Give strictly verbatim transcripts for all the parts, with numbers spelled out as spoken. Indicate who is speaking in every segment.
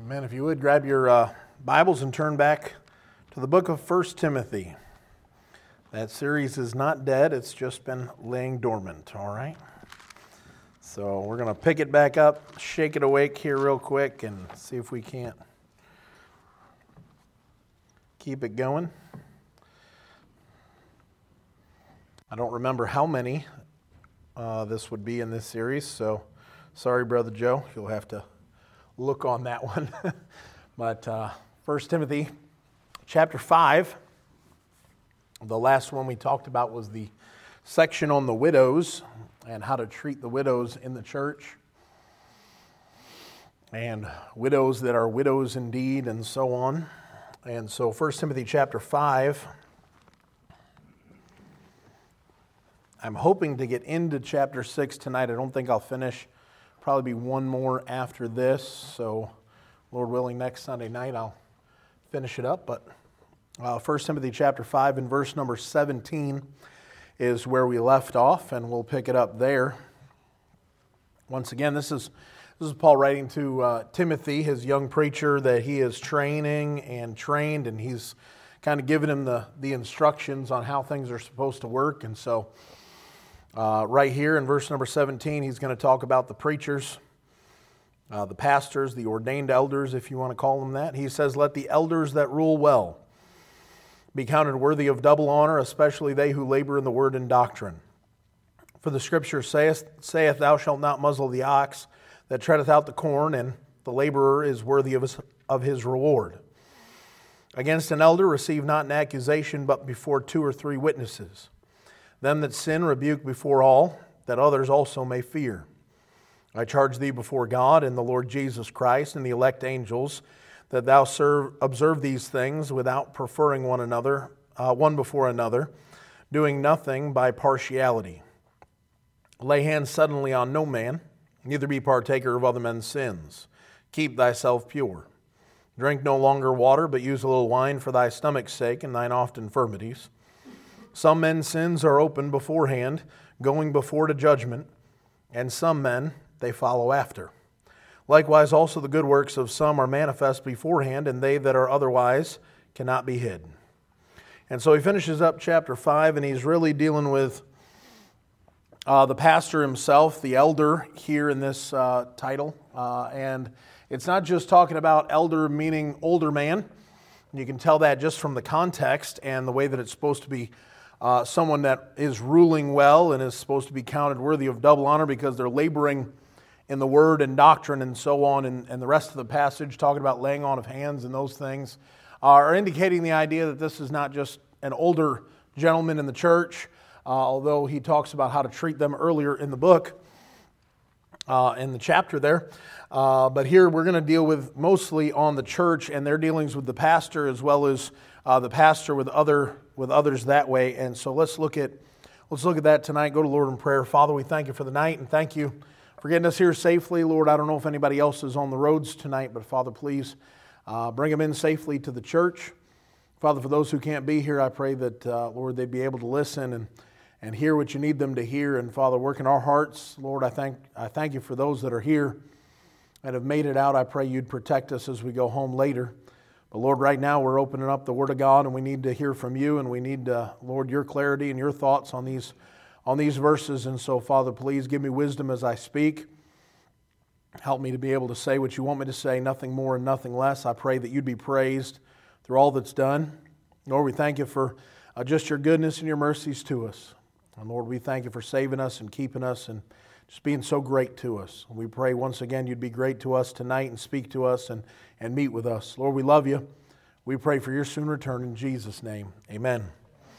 Speaker 1: Amen. If you would, grab your uh, Bibles and turn back to the book of First Timothy. That series is not dead. It's just been laying dormant, all right? So we're going to pick it back up, shake it awake here real quick, and see if we can't keep it going. I don't remember how many uh, this would be in this series, so sorry, Brother Joe. You'll have to look on that one. But uh, First Timothy chapter five, the last one we talked about was the section on the widows and how to treat the widows in the church, and widows that are widows indeed, and so on. And so First Timothy chapter five, I'm hoping to get into chapter six tonight. I don't think I'll finish. Probably be one more after this, so Lord willing, next Sunday night I'll finish it up. But uh, First Timothy chapter five and verse number seventeen is where we left off, and we'll pick it up there. Once again, this is this is Paul writing to uh, Timothy, his young preacher that he is training and trained, and he's kind of giving him the, the instructions on how things are supposed to work. And so Uh, right here in verse number seventeen, he's going to talk about the preachers, uh, the pastors, the ordained elders, if you want to call them that. He says, "Let the elders that rule well be counted worthy of double honor, especially they who labor in the word and doctrine. For the scripture saith, saith Thou shalt not muzzle the ox that treadeth out the corn, and the laborer is worthy of his, of his reward. Against an elder receive not an accusation, but before two or three witnesses. Them that sin rebuke before all, that others also may fear. I charge thee before God and the Lord Jesus Christ and the elect angels, that thou serve, observe these things without preferring one another, uh, one before another, doing nothing by partiality. Lay hands suddenly on no man, neither be partaker of other men's sins. Keep thyself pure. Drink no longer water, but use a little wine for thy stomach's sake and thine oft infirmities. Some men's sins are open beforehand, going before to judgment, and some men they follow after. Likewise also the good works of some are manifest beforehand, and they that are otherwise cannot be hid." And so he finishes up chapter five, and he's really dealing with uh, the pastor himself, the elder here in this uh, title. Uh, and it's not just talking about elder meaning older man. You can tell that just from the context and the way that it's supposed to be Uh, someone that is ruling well and is supposed to be counted worthy of double honor because they're laboring in the word and doctrine and so on. And, and the rest of the passage, talking about laying on of hands and those things, are indicating the idea that this is not just an older gentleman in the church, uh, although he talks about how to treat them earlier in the book, uh, in the chapter there. Uh, but here we're going to deal with mostly on the church and their dealings with the pastor, as well as uh, the pastor with other with others that way. And so let's look at let's look at that tonight. Go to Lord in prayer. Father, we thank you for the night, and thank you for getting us here safely. Lord, I don't know if anybody else is on the roads tonight, but Father, please uh, bring them in safely to the church. Father, for those who can't be here, I pray that, uh, Lord, they'd be able to listen and, and hear what you need them to hear. And Father, work in our hearts. Lord, I thank, I thank you for those that are here and have made it out. I pray you'd protect us as we go home later. But Lord, right now we're opening up the Word of God, and we need to hear from you, and we need, uh, Lord, your clarity and your thoughts on these on these verses. And so, Father, please give me wisdom as I speak. Help me to be able to say what you want me to say, nothing more and nothing less. I pray that you'd be praised through all that's done. Lord, we thank you for uh, just your goodness and your mercies to us. And Lord, we thank you for saving us and keeping us and just being so great to us. We pray once again you'd be great to us tonight and speak to us and, and meet with us. Lord, we love you. We pray for your soon return in Jesus' name. Amen.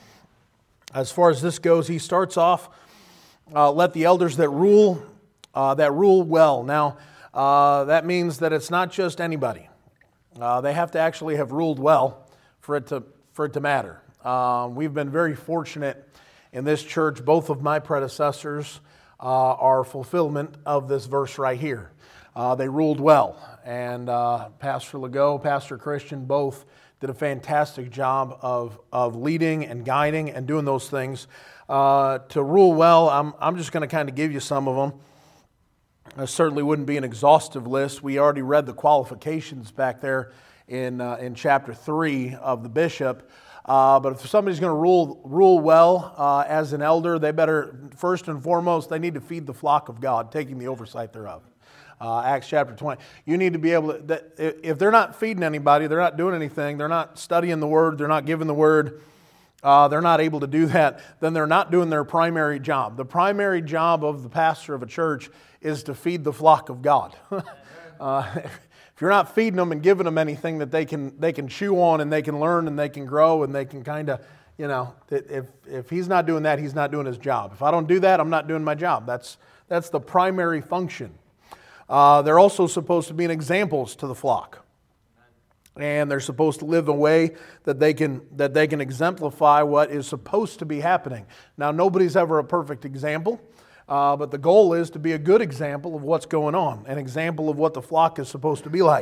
Speaker 1: As far as this goes, he starts off, uh, let the elders that rule, uh, that rule well. Now, uh, that means that it's not just anybody. Uh, they have to actually have ruled well for it to, for it to matter. Uh, we've been very fortunate in this church. Both of my predecessors Uh, are fulfillment of this verse right here. Uh, they ruled well, and uh, Pastor Legault, Pastor Christian, both did a fantastic job of, of leading and guiding and doing those things. Uh, to rule well, I'm, I'm just going to kind of give you some of them. That certainly wouldn't be an exhaustive list. We already read the qualifications back there in uh, in chapter three of the bishop. Uh, but if somebody's going to rule rule well uh, as an elder, they better, first and foremost, they need to feed the flock of God, taking the oversight thereof. Uh, Acts chapter twenty. You need to be able to, that, if they're not feeding anybody, they're not doing anything, they're not studying the Word, they're not giving the Word, uh, they're not able to do that, then they're not doing their primary job. The primary job of the pastor of a church is to feed the flock of God. uh, if you're not feeding them and giving them anything that they can they can chew on and they can learn and they can grow and they can kind of, you know, if if he's not doing that, he's not doing his job. If I don't do that, I'm not doing my job. That's that's the primary function. Uh, they're also supposed to be an examples to the flock, and they're supposed to live a way that they can that they can exemplify what is supposed to be happening. Now, nobody's ever a perfect example. Uh, but the goal is to be a good example of what's going on, an example of what the flock is supposed to be like.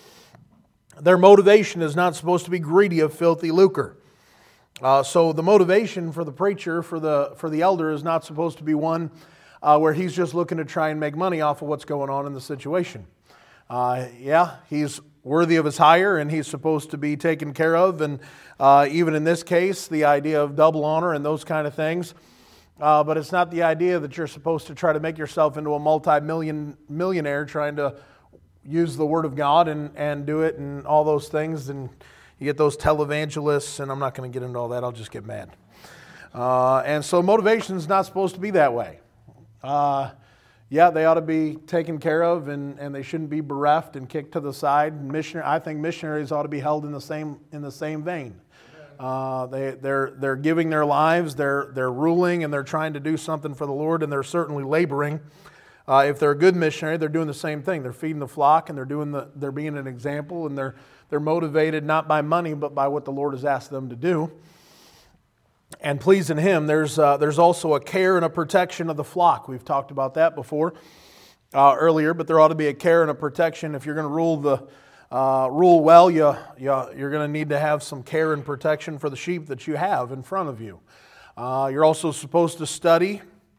Speaker 1: Their motivation is not supposed to be greedy of filthy lucre. Uh, so the motivation for the preacher, for the for the elder, is not supposed to be one uh, where he's just looking to try and make money off of what's going on in the situation. Uh, yeah, he's worthy of his hire, and he's supposed to be taken care of, and uh, even in this case, the idea of double honor and those kind of things. Uh, but it's not the idea that you're supposed to try to make yourself into a multi-million millionaire trying to use the Word of God and, and do it and all those things. And you get those televangelists, and I'm not going to get into all that. I'll just get mad. Uh, and so motivation is not supposed to be that way. Uh, yeah, they ought to be taken care of, and, and they shouldn't be bereft and kicked to the side. Missionary, I think missionaries ought to be held in the same in the same vein. Uh, they, they're they're giving their lives, they're they're ruling, and they're trying to do something for the Lord, and they're certainly laboring. Uh, if they're a good missionary, they're doing the same thing. They're feeding the flock, and they're doing the they're being an example, and they're they're motivated not by money, but by what the Lord has asked them to do. And pleasing Him, there's uh, there's also a care and a protection of the flock. We've talked about that before uh, earlier, but there ought to be a care and a protection if you're going to rule the. Uh, rule well, you, you, you're going to need to have some care and protection for the sheep that you have in front of you. Uh, you're also supposed to study,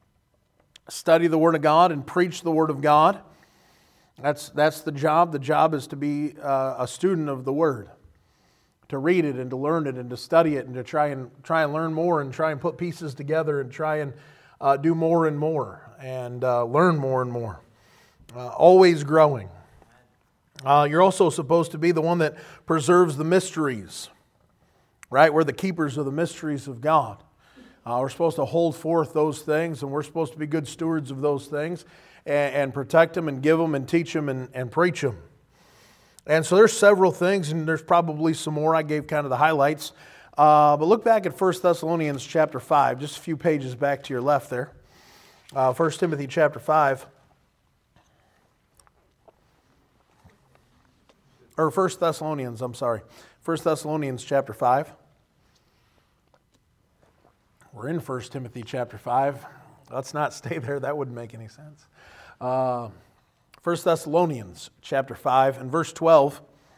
Speaker 1: study the Word of God and preach the Word of God. That's, that's the job. The job is to be uh, a student of the Word, to read it and to learn it and to study it and to try and try and learn more and try and put pieces together and try and uh, do more and more and uh, learn more and more. Uh, always growing. Uh, you're also supposed to be the one that preserves the mysteries, right? We're the keepers of the mysteries of God. Uh, we're supposed to hold forth those things, and we're supposed to be good stewards of those things and, and protect them and give them and teach them and, and preach them. And so there's several things, and there's probably some more. I gave kind of the highlights. Uh, but look back at First Thessalonians chapter five, just a few pages back to your left there. Uh, First Timothy chapter five. Or First Thessalonians, I'm sorry. First Thessalonians chapter five. We're in First Timothy chapter five. Let's not stay there. That wouldn't make any sense. Uh, First Thessalonians chapter five and verse twelve.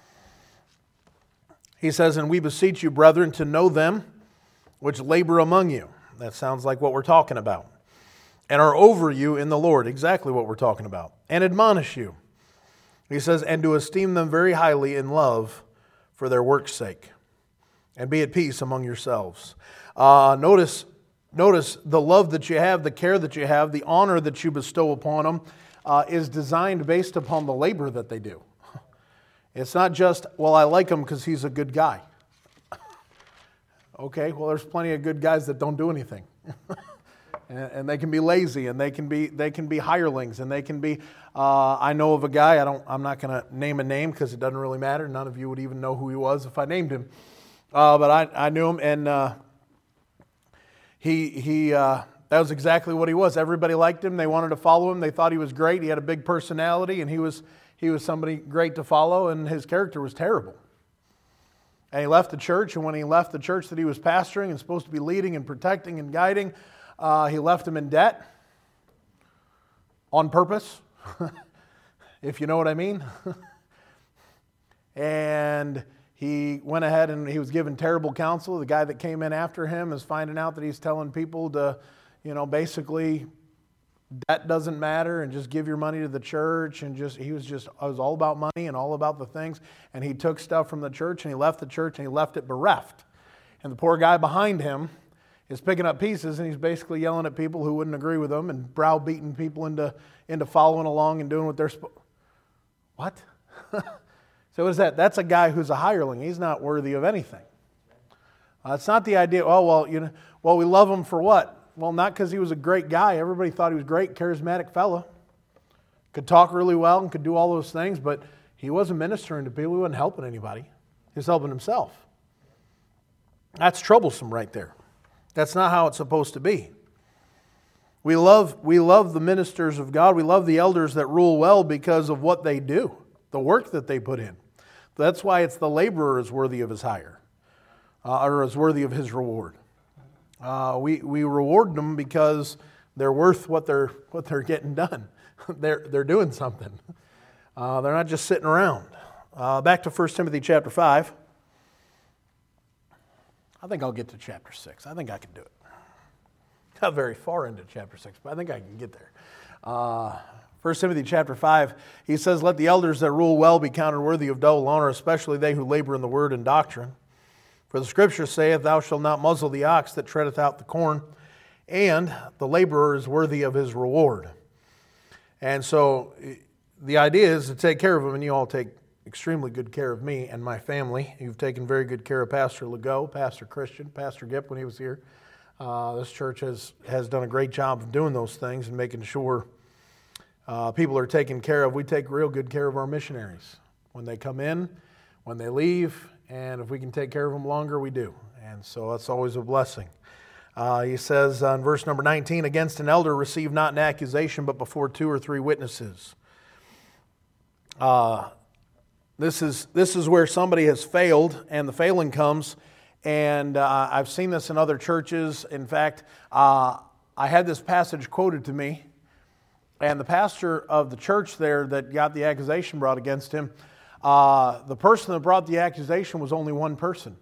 Speaker 1: He says, "And we beseech you, brethren, to know them which labor among you." That sounds like what we're talking about. "And are over you in the Lord." Exactly what we're talking about. "And admonish you." He says, "And to esteem them very highly in love for their work's sake. And be at peace among yourselves." Uh, notice, notice the love that you have, the care that you have, the honor that you bestow upon them uh, is designed based upon the labor that they do. It's not just, well, I like him because he's a good guy. Okay, well, there's plenty of good guys that don't do anything. And, and they can be lazy, and they can be they can be hirelings, and they can be. Uh, I know of a guy. I don't. I'm not going to name a name because it doesn't really matter. None of you would even know who he was if I named him. Uh, but I, I knew him, and uh, he he. Uh, that was exactly what he was. Everybody liked him. They wanted to follow him. They thought he was great. He had a big personality, and he was he was somebody great to follow. And his character was terrible. And he left the church. And when he left the church that he was pastoring and supposed to be leading and protecting and guiding. Uh, he left him in debt on purpose, if you know what I mean. And he went ahead and he was given terrible counsel. The guy that came in after him is finding out that he's telling people to, you know, basically debt doesn't matter and just give your money to the church, and just he was just it was all about money and all about the things, and he took stuff from the church and he left the church and he left it bereft. And the poor guy behind him is picking up pieces, and he's basically yelling at people who wouldn't agree with him and browbeating people into, into following along and doing what they're supposed. What? So what is that? That's a guy who's a hireling. He's not worthy of anything. Uh, it's not the idea, oh, well, you know, well, we love him for what? Well, not because he was a great guy. Everybody thought he was great, charismatic fella. Could talk really well and could do all those things, but he wasn't ministering to people. He wasn't helping anybody. He was helping himself. That's troublesome right there. That's not how it's supposed to be. We love, we love the ministers of God. We love the elders that rule well because of what they do, the work that they put in. That's why it's the laborer is worthy of his hire, uh, or is worthy of his reward. Uh, we we reward them because they're worth what they're what they're getting done. they're they're doing something. Uh, they're not just sitting around. Uh, back to First Timothy chapter five. I think I'll get to chapter six. I think I can do it. Not very far into chapter six, but I think I can get there. Uh, First Timothy chapter five, he says, "Let the elders that rule well be counted worthy of double honor, especially they who labor in the word and doctrine. For the Scripture saith, Thou shalt not muzzle the ox that treadeth out the corn, and the laborer is worthy of his reward." And so the idea is to take care of them, and you all take extremely good care of me and my family. You've taken very good care of Pastor Legault, Pastor Christian, Pastor Gipp when he was here. Uh, this church has, has done a great job of doing those things and making sure uh, people are taken care of. We take real good care of our missionaries when they come in, when they leave, and if we can take care of them longer, we do. And so that's always a blessing. Uh, he says uh, in verse number nineteen, "Against an elder receive not an accusation, but before two or three witnesses." Uh, this is this is where somebody has failed, and the failing comes. And uh, I've seen this in other churches. In fact, uh, I had this passage quoted to me, and the pastor of the church there that got the accusation brought against him, uh, the person that brought the accusation was only one person.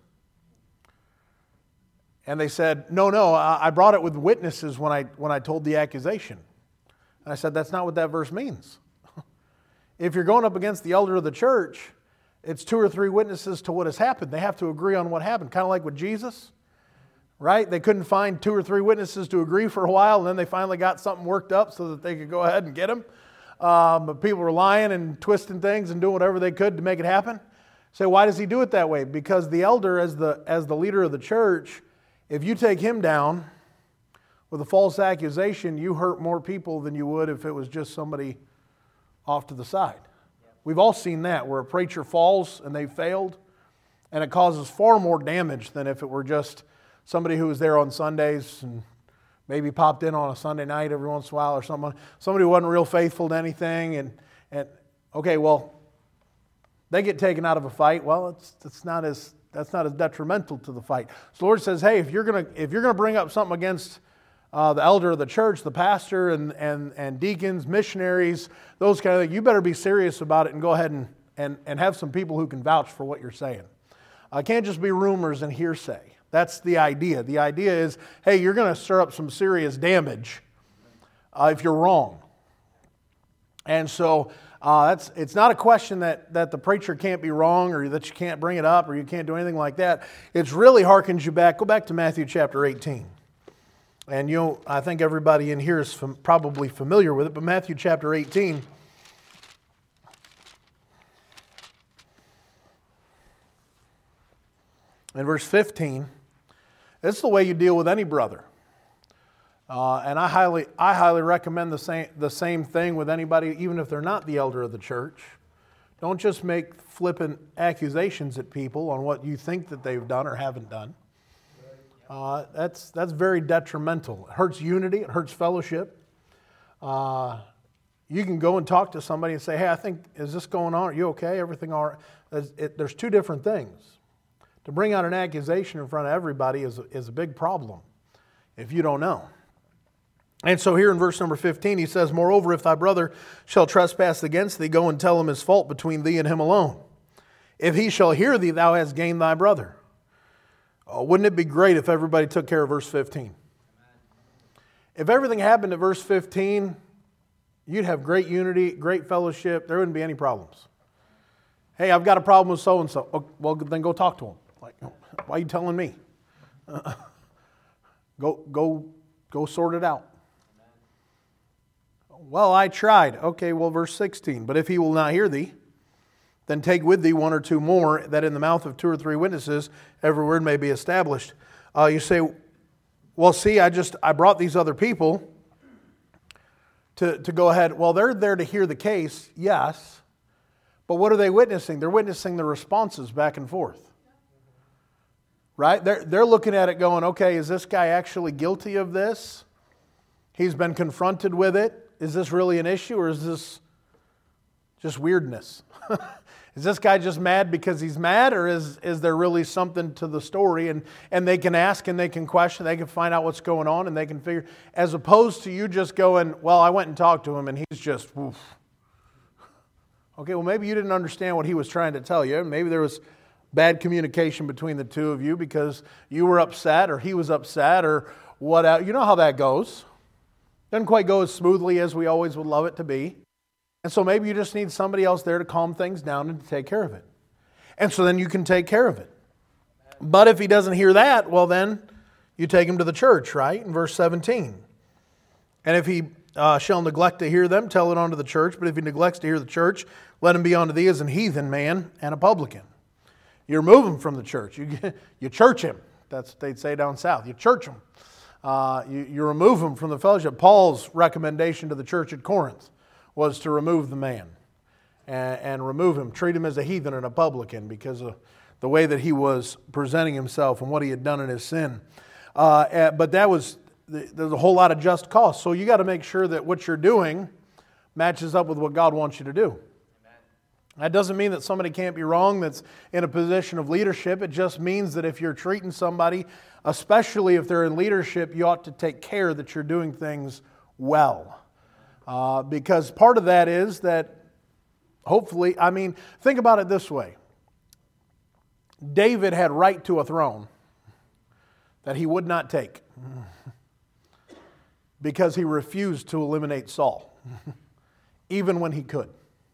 Speaker 1: And they said, no, no, I brought it with witnesses when I when I told the accusation. And I said, that's not what that verse means. If you're going up against the elder of the church, it's two or three witnesses to what has happened. They have to agree on what happened, kind of like with Jesus, right? They couldn't find two or three witnesses to agree for a while, and then they finally got something worked up so that they could go ahead and get him. Um, but people were lying and twisting things and doing whatever they could to make it happen. So why does he do it that way? Because the elder, as the as the leader of the church, if you take him down with a false accusation, you hurt more people than you would if it was just somebody off to the side. We've all seen that, where a preacher falls and they failed, and it causes far more damage than if it were just somebody who was there on Sundays and maybe popped in on a Sunday night every once in a while, or someone, somebody who wasn't real faithful to anything. And, and okay, well, they get taken out of a fight. Well, it's it's not as that's not as detrimental to the fight. So the Lord says, hey, if you're gonna if you're gonna bring up something against Uh, the elder of the church, the pastor, and, and, and deacons, missionaries, those kind of things, you better be serious about it and go ahead and, and, and have some people who can vouch for what you're saying. Uh, it can't just be rumors and hearsay. That's the idea. The idea is, hey, you're going to stir up some serious damage uh, if you're wrong. And so uh, that's it's not a question that, that the preacher can't be wrong or that you can't bring it up or you can't do anything like that. It's really harkens you back. Go back to Matthew chapter eighteen. And you know, I think everybody in here is fam- probably familiar with it, but Matthew chapter eighteen. And verse fifteen, it's the way you deal with any brother. Uh, and I highly I highly recommend the same, the same thing with anybody, even if they're not the elder of the church. Don't just make flippant accusations at people on what you think that they've done or haven't done. Uh, that's that's very detrimental. It hurts unity. It hurts fellowship. Uh, you can go and talk to somebody and say, hey, I think, is this going on? Are you okay? Everything all right? There's, it, there's two different things. To bring out an accusation in front of everybody is, is a big problem if you don't know. And so here in verse number fifteen, he says, moreover, if thy brother shall trespass against thee, go and tell him his fault between thee and him alone. If he shall hear thee, thou hast gained thy brother. Oh, wouldn't it be great if everybody took care of verse fifteen? If everything happened at verse fifteen, you'd have great unity, great fellowship. There wouldn't be any problems. Hey, I've got a problem with so-and-so. Oh, well, then go talk to him. Like, why are you telling me? Uh, go, go, go sort it out. Well, I tried. Okay, well, verse sixteen. But if he will not hear thee, then take with thee one or two more, that in the mouth of two or three witnesses every word may be established. Uh, you say, well, see, I just I brought these other people to, to go ahead. Well, they're there to hear the case, yes. But what are they witnessing? They're witnessing the responses back and forth. Right? They're, they're looking at it going, okay, is this guy actually guilty of this? He's been confronted with it. Is this really an issue, or is this just weirdness? Is this guy just mad because he's mad, or is, is there really something to the story? And, and they can ask and they can question, they can find out what's going on, and they can figure, as opposed to you just going, well, I went and talked to him and he's just, woof. Okay, well, maybe you didn't understand what he was trying to tell you. Maybe there was bad communication between the two of you because you were upset or he was upset or whatever. You know how that goes. Doesn't quite go as smoothly as we always would love it to be. And so maybe you just need somebody else there to calm things down and to take care of it. And so then you can take care of it. But if he doesn't hear that, well then you take him to the church, right? In verse seventeen. And if he uh, shall neglect to hear them, tell it unto the church. But if he neglects to hear the church, let him be unto thee as an heathen man and a publican. You remove him from the church. You, you church him. That's what they'd say down south. You church him. Uh, you, you remove him from the fellowship. Paul's recommendation to the church at Corinth was to remove the man and, and remove him, treat him as a heathen and a publican because of the way that he was presenting himself and what he had done in his sin. Uh, but that was, there's a whole lot of just cause. So you got to make sure that what you're doing matches up with what God wants you to do. That doesn't mean that somebody can't be wrong that's in a position of leadership. It just means that if you're treating somebody, especially if they're in leadership, you ought to take care that you're doing things well. Uh, because part of that is that hopefully, I mean, think about it this way. David had right to a throne that he would not take because he refused to eliminate Saul, even when he could.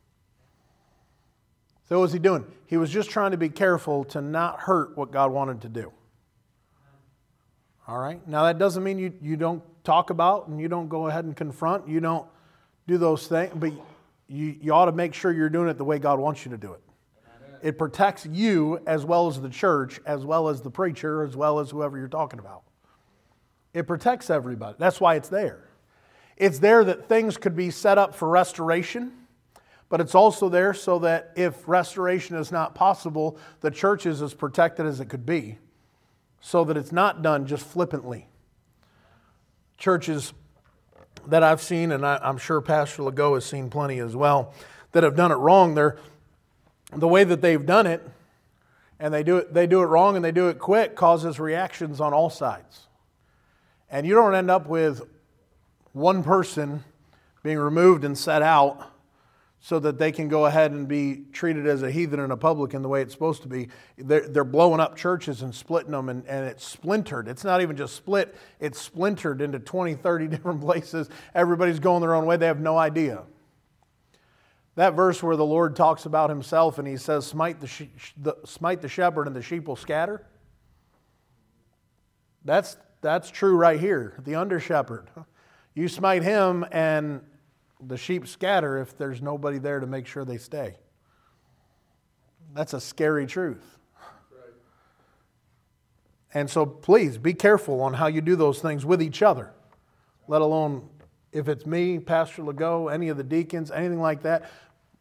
Speaker 1: So what was he doing? He was just trying to be careful to not hurt what God wanted to do. All right? Now that doesn't mean you, you don't talk about and you don't go ahead and confront. You don't do those things. But you, you ought to make sure you're doing it the way God wants you to do it. It protects you as well as the church, as well as the preacher, as well as whoever you're talking about. It protects everybody. That's why it's there. It's there that things could be set up for restoration. But it's also there so that if restoration is not possible, the church is as protected as it could be, so that it's not done just flippantly. Churches that I've seen, and I, I'm sure Pastor Legault has seen plenty as well, that have done it wrong, they're, the way that they've done it, and they do it, they do it wrong and they do it quick, causes reactions on all sides. And you don't end up with one person being removed and set out so that they can go ahead and be treated as a heathen and a publican the way it's supposed to be. They're, they're blowing up churches and splitting them, and, and it's splintered. It's not even just split, it's splintered into twenty, thirty different places. Everybody's going their own way. They have no idea. That verse where the Lord talks about himself and he says, smite the, she- the, smite the shepherd and the sheep will scatter. That's, that's true right here. The under shepherd. You smite him and the sheep scatter if there's nobody there to make sure they stay. That's a scary truth. Right. And so please be careful on how you do those things with each other, let alone if it's me, Pastor Legault, any of the deacons, anything like that.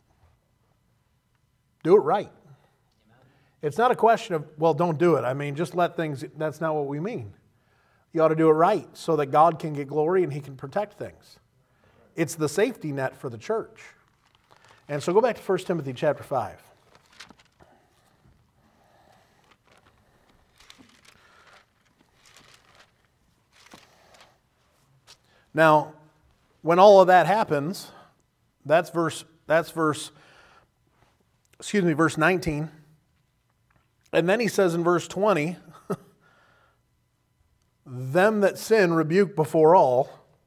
Speaker 1: Do it right. Amen. It's not a question of, well, don't do it. I mean, just let things, that's not what we mean. You ought to do it right so that God can get glory and he can protect things. It's the safety net for the church. And so go back to First Timothy chapter five. Now, when all of that happens, that's verse, that's verse, excuse me, verse nineteen. And then he says in verse twenty, them that sin rebuke before all,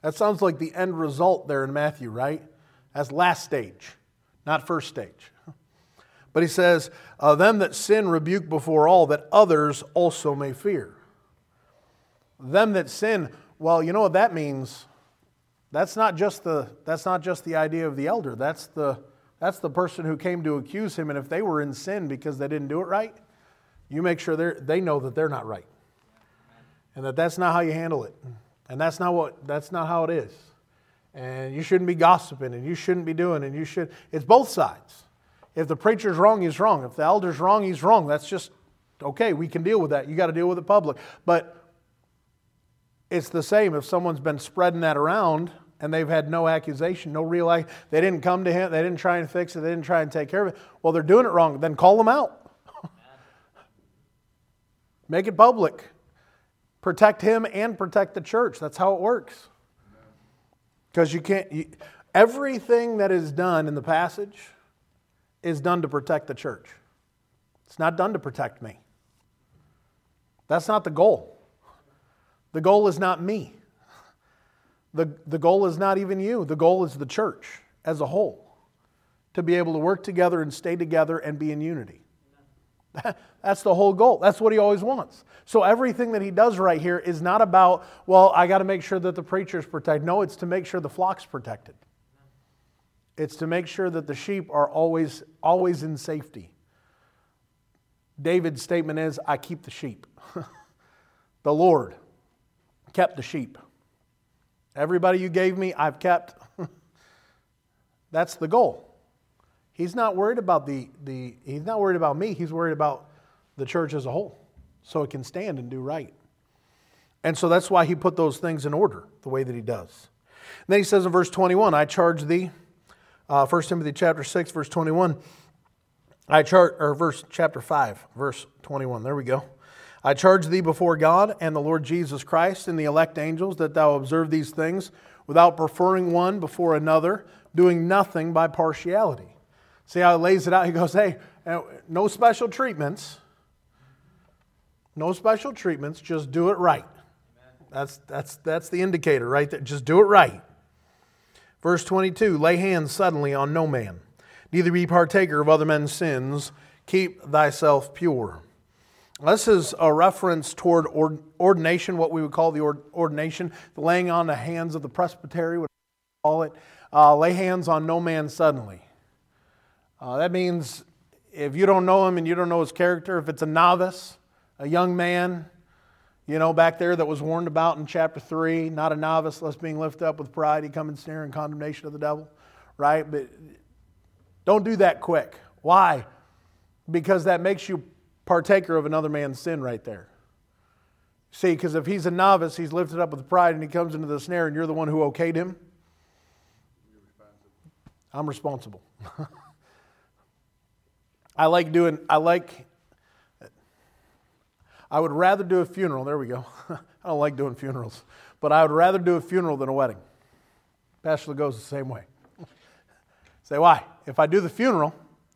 Speaker 1: That sounds like the end result there in Matthew, right? That's last stage, not first stage. But he says, uh, them that sin rebuke before all, that others also may fear. Them that sin, well, you know what that means? That's not just the that's not just the idea of the elder. That's the that's the person who came to accuse him. And if they were in sin because they didn't do it right, you make sure they they know that they're not right, and that that's not how you handle it, and that's not what that's not how it is. And you shouldn't be gossiping, and you shouldn't be doing, and you should. It's both sides. If the preacher's wrong, he's wrong. If the elder's wrong, he's wrong. That's just okay. We can deal with that. You got to deal with it public. But it's the same if someone's been spreading that around and they've had no accusation, no real, they didn't come to him, they didn't try and fix it, they didn't try and take care of it. Well, they're doing it wrong. Then call them out. Make it public. Protect him and protect the church. That's how it works. Because you can't, you, everything that is done in the passage is done to protect the church. It's not done to protect me. That's not the goal. The goal is not me. The, the goal is not even you. The goal is the church as a whole. To be able to work together and stay together and be in unity. That's the whole goal. That's what he always wants. So everything that he does right here is not about, well, I got to make sure that the preacher's protected. No, it's to make sure the flock's protected. It's to make sure that the sheep are always, always in safety. David's statement is, I keep the sheep. The Lord kept the sheep. Everybody you gave me, I've kept. That's the goal. He's not worried about the, the he's not worried about me, he's worried about the church as a whole. So it can stand and do right. And so that's why he put those things in order, the way that he does. And then he says in verse twenty-one, I charge thee, uh, First Timothy chapter six, verse twenty-one, I charge, or verse chapter five, verse twenty-one, there we go. I charge thee before God and the Lord Jesus Christ and the elect angels that thou observe these things without preferring one before another, doing nothing by partiality. See how he lays it out? He goes, hey, no special treatments. No special treatments. Just do it right. That's, that's, that's the indicator right there. Just do it right. Verse twenty-two, lay hands suddenly on no man. Neither be partaker of other men's sins. Keep thyself pure. This is a reference toward ordination, what we would call the ordination, the laying on the hands of the presbytery, what we call it. Uh, lay hands on no man suddenly. Uh, that means if you don't know him and you don't know his character, if it's a novice, a young man, you know, back there that was warned about in chapter three, not a novice, lest being lifted up with pride, he come and snare in condemnation of the devil, right? But don't do that quick. Why? Because that makes you partaker of another man's sin right there. See, because if he's a novice, he's lifted up with pride and he comes into the snare and you're the one who okayed him, I'm responsible. I like doing, I like, I would rather do a funeral, there we go. I don't like doing funerals, but I would rather do a funeral than a wedding. Pastor goes the same way. Say, why? If I do the funeral,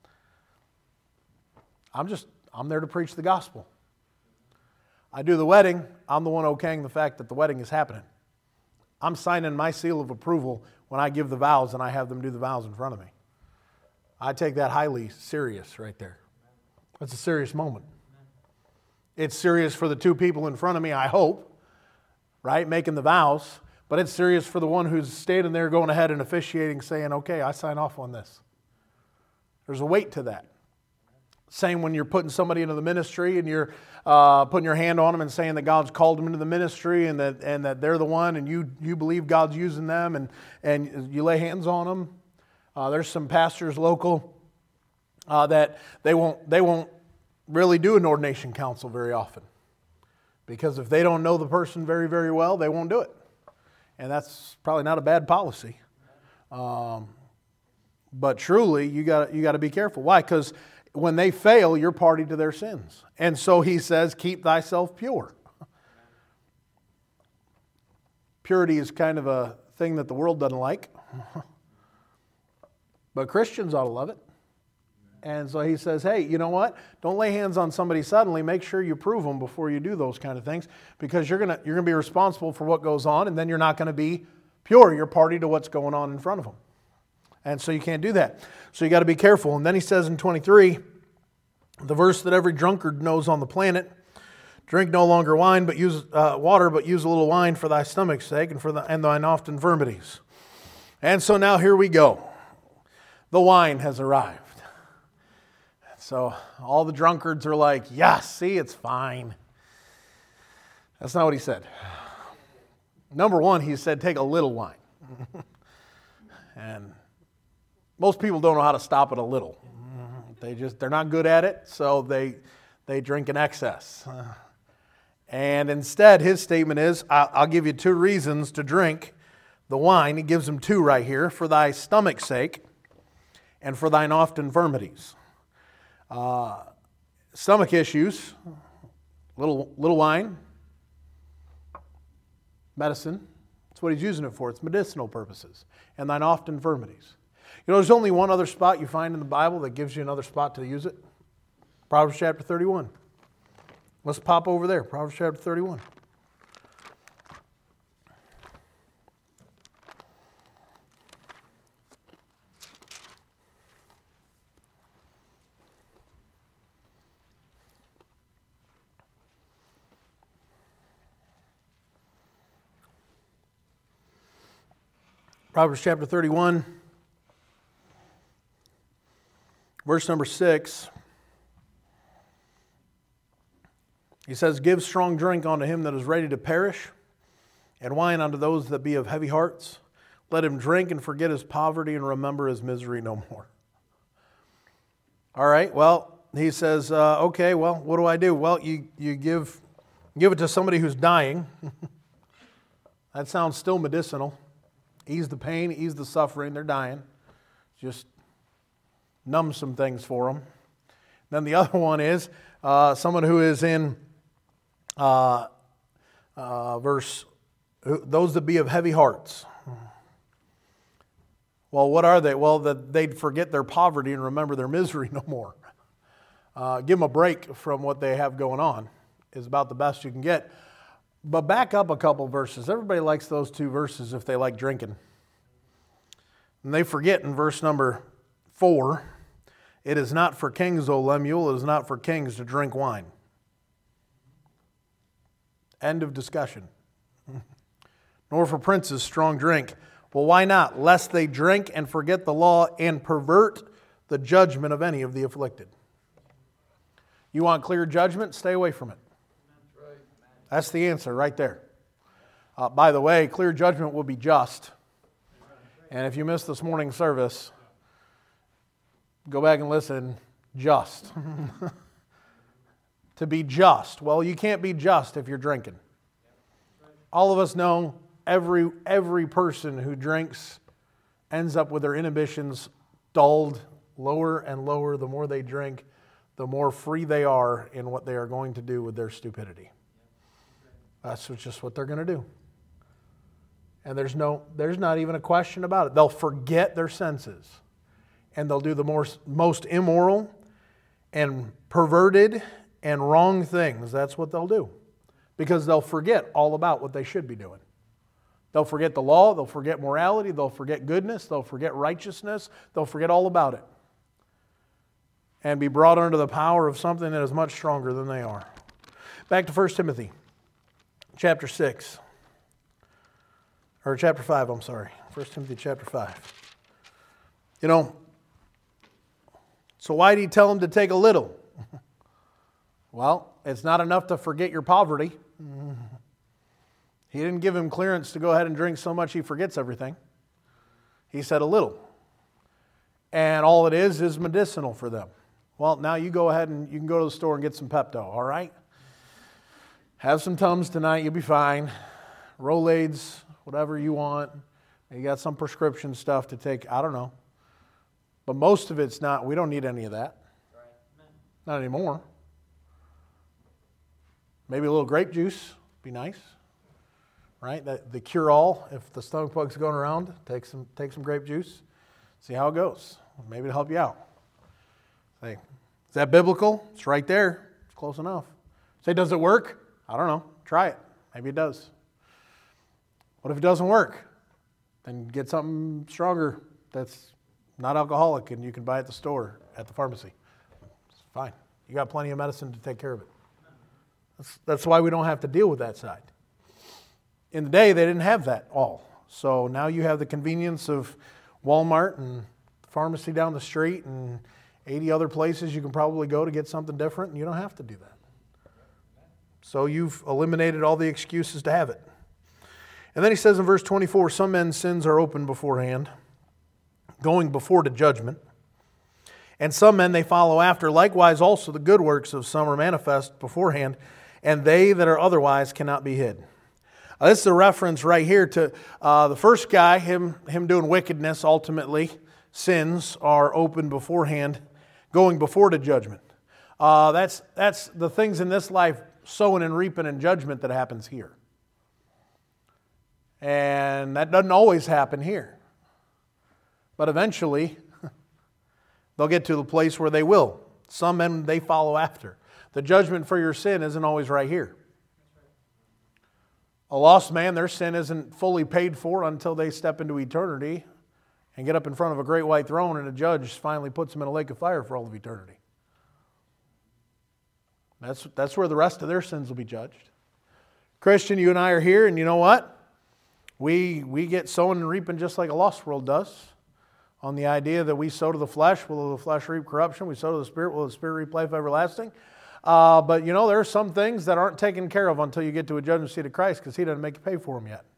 Speaker 1: I'm just, I'm there to preach the gospel. I do the wedding, I'm the one okaying the fact that the wedding is happening. I'm signing my seal of approval when I give the vows and I have them do the vows in front of me. I take that highly serious right there. That's a serious moment. It's serious for the two people in front of me, I hope, right, making the vows, but it's serious for the one who's standing there going ahead and officiating saying, okay, I sign off on this. There's a weight to that. Same when you're putting somebody into the ministry and you're uh, putting your hand on them and saying that God's called them into the ministry and that and that they're the one and you you believe God's using them and, and you lay hands on them. Uh, there's some pastors local uh, that they won't they won't really do an ordination council very often because if they don't know the person very, very well, they won't do it. And that's probably not a bad policy. Um, but truly, you got you got to be careful. Why? Because when they fail, you're party to their sins. And so he says, keep thyself pure. Purity is kind of a thing that the world doesn't like. But Christians ought to love it. And so he says, hey, you know what? Don't lay hands on somebody suddenly. Make sure you prove them before you do those kind of things. Because you're going to you're going to be responsible for what goes on. And then you're not going to be pure. You're party to what's going on in front of them. And so you can't do that. So you got to be careful. And then he says in twenty-three, the verse that every drunkard knows on the planet, drink no longer wine, but use uh, water, but use a little wine for thy stomach's sake and for the, and thine oft infirmities. And so now here we go. The wine has arrived. So all the drunkards are like, yes, see, it's fine. That's not what he said. Number one, he said, take a little wine. And most people don't know how to stop at a little. They just, they're not good at it, so they, they drink in excess. And instead, his statement is, I'll give you two reasons to drink the wine. He gives them two right here. For thy stomach's sake and for thine oft infirmities. Uh, stomach issues, little, little wine, medicine. That's what he's using it for. It's medicinal purposes. And thine oft infirmities. You know, there's only one other spot you find in the Bible that gives you another spot to use it. Proverbs chapter thirty-one. Let's pop over there. Proverbs chapter thirty-one. Proverbs chapter thirty-one, verse number six. He says, give strong drink unto him that is ready to perish, and wine unto those that be of heavy hearts. Let him drink and forget his poverty and remember his misery no more. All right, well, he says, uh, okay, well, what do I do? Well, you, you give, give it to somebody who's dying. That sounds still medicinal. Ease the pain, ease the suffering. They're dying. Just numb some things for them. Then the other one is uh, someone who is in uh, uh, verse, those that be of heavy hearts. Well, what are they? Well, that they'd forget their poverty and remember their misery no more. Uh, give them a break from what they have going on is about the best you can get. But back up a couple verses. Everybody likes those two verses if they like drinking. And they forget in verse number four, it is not for kings, O Lemuel, it is not for kings to drink wine. End of discussion. Nor for princes strong drink. Well, why not? Lest they drink and forget the law and pervert the judgment of any of the afflicted. You want clear judgment? Stay away from it. That's the answer right there. Uh, by the way, clear judgment will be just. And if you missed this morning's service, go back and listen. Just. To be just. Well, you can't be just if you're drinking. All of us know every, every person who drinks ends up with their inhibitions dulled lower and lower. The more they drink, the more free they are in what they are going to do with their stupidity. That's just what they're going to do. And there's no, there's not even a question about it. They'll forget their senses. And they'll do the most, most immoral and perverted and wrong things. That's what they'll do. Because they'll forget all about what they should be doing. They'll forget the law. They'll forget morality. They'll forget goodness. They'll forget righteousness. They'll forget all about it. And be brought under the power of something that is much stronger than they are. Back to First Timothy. Chapter six, or chapter five, I'm sorry. First Timothy chapter five. You know, so why did he tell him to take a little? Well, it's not enough to forget your poverty. He didn't give him clearance to go ahead and drink so much he forgets everything. He said a little. And all it is is medicinal for them. Well, now you go ahead and you can go to the store and get some Pepto, all right? Have some Tums tonight, you'll be fine. Rolaids, whatever you want. You got some prescription stuff to take, I don't know. But most of it's not, we don't need any of that. Not anymore. Maybe a little grape juice, be nice. Right? The, the cure-all, if the stomach bug's going around, take some, take some grape juice. See how it goes. Maybe it'll help you out. Say, is that biblical? It's right there. It's close enough. Say, does it work? I don't know. Try it. Maybe it does. What if it doesn't work? then get something stronger that's not alcoholic and you can buy at the store, at the pharmacy. It's fine. You got plenty of medicine to take care of it. That's, that's why we don't have to deal with that side. In the day, they didn't have that all. So now you have the convenience of Walmart and the pharmacy down the street and eighty other places you can probably go to get something different, and you don't have to do that. So you've eliminated all the excuses to have it. And then he says in verse twenty-four, some men's sins are open beforehand, going before to judgment. And some men they follow after. Likewise also the good works of some are manifest beforehand, and they that are otherwise cannot be hid. Uh, this is a reference right here to uh, the first guy, him, him doing wickedness ultimately. Sins are open beforehand, going before to judgment. Uh, that's, that's the things in this life, sowing and reaping and judgment that happens here. And that doesn't always happen here. But eventually, they'll get to the place where they will. Some men, they follow after. The judgment for your sin isn't always right here. A lost man, their sin isn't fully paid for until they step into eternity and get up in front of a great white throne and a judge finally puts them in a lake of fire for all of eternity. That's, that's where the rest of their sins will be judged. Christian, you and I are here, and you know what? We, we get sowing and reaping just like a lost world does. On the idea that we sow to the flesh, will the flesh reap corruption? We sow to the Spirit, will the Spirit reap life everlasting? Uh, but you know, there are some things that aren't taken care of until you get to a judgment seat of Christ because He doesn't make you pay for them yet.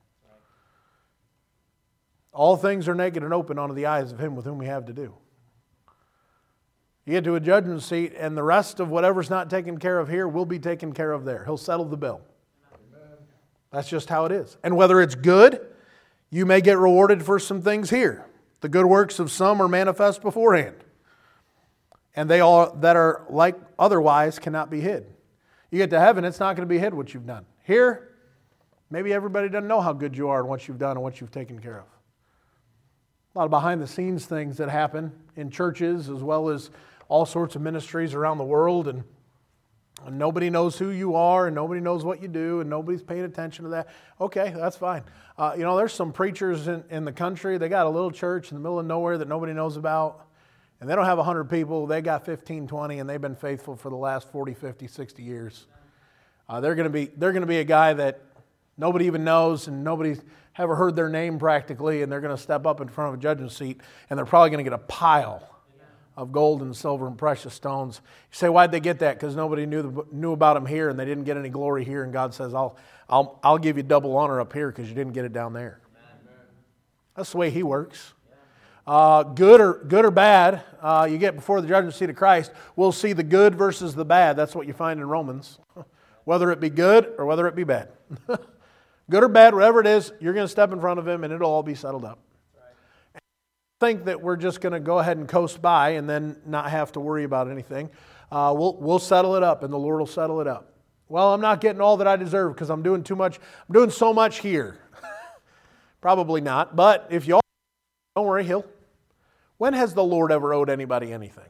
Speaker 1: All things are naked and open unto the eyes of Him with whom we have to do. You get to a judgment seat and the rest of whatever's not taken care of here will be taken care of there. He'll settle the bill. Amen. That's just how it is. And whether it's good, you may get rewarded for some things here. The good works of some are manifest beforehand. And they all that are like otherwise cannot be hid. You get to heaven, it's not going to be hid what you've done. Here, maybe everybody doesn't know how good you are and what you've done and what you've taken care of. A lot of behind the scenes things that happen in churches as well as all sorts of ministries around the world, and, and nobody knows who you are and nobody knows what you do and nobody's paying attention to that. Okay, that's fine. Uh, you know, there's some preachers in, in the country, they got a little church in the middle of nowhere that nobody knows about. And they don't have one hundred people, they got fifteen, twenty, and they've been faithful for the last forty, fifty, sixty years. Uh, they're going to be they're going to be a guy that nobody even knows and nobody's ever heard their name practically, and they're going to step up in front of a judgment seat, and they're probably going to get a pile of gold and silver and precious stones. You say, why'd they get that? Because nobody knew the, knew about them here, and they didn't get any glory here, and God says, I'll, I'll, I'll give you double honor up here because you didn't get it down there. Amen. That's the way He works. Uh, good or good or bad, uh, you get before the judgment seat of Christ, we'll see the good versus the bad. That's what you find in Romans. Whether it be good or whether it be bad. Good or bad, whatever it is, you're going to step in front of Him and it'll all be settled up. Right. Think that we're just going to go ahead and coast by and then not have to worry about anything. Uh, we'll, we'll settle it up and the Lord will settle it up. Well, I'm not getting all that I deserve because I'm doing too much. I'm doing so much here. Probably not, but if you all, don't worry, He'll. When has the Lord ever owed anybody anything?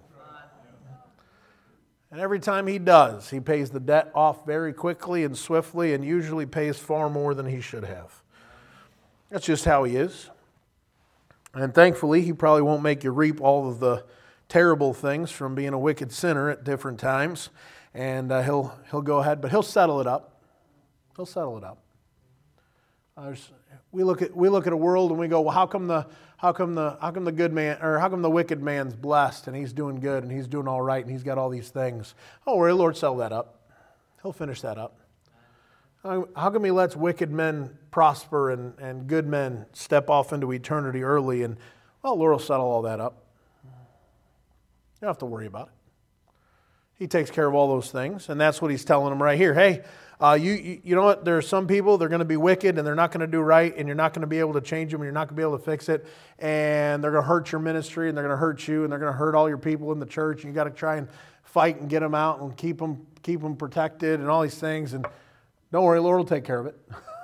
Speaker 1: And every time He does, He pays the debt off very quickly and swiftly and usually pays far more than He should have. That's just how He is. And thankfully, He probably won't make you reap all of the terrible things from being a wicked sinner at different times. And uh, he'll, he'll go ahead, but He'll settle it up. He'll settle it up. Uh, we look at we look at a world and we go, well, how come the how come the how come the good man or how come the wicked man's blessed and he's doing good and he's doing all right and he's got all these things? Oh, well, the Lord settle that up. He'll finish that up. How come He lets wicked men prosper and, and good men step off into eternity early? And well, the Lord will settle all that up. You don't have to worry about it. He takes care of all those things, and that's what He's telling them right here. Hey. Uh, you, you you know what? There are some people, they're going to be wicked and they're not going to do right and you're not going to be able to change them and you're not going to be able to fix it, and they're going to hurt your ministry and they're going to hurt you and they're going to hurt all your people in the church, and you got to try and fight and get them out and keep them, keep them protected and all these things, and don't worry, the Lord will take care of it.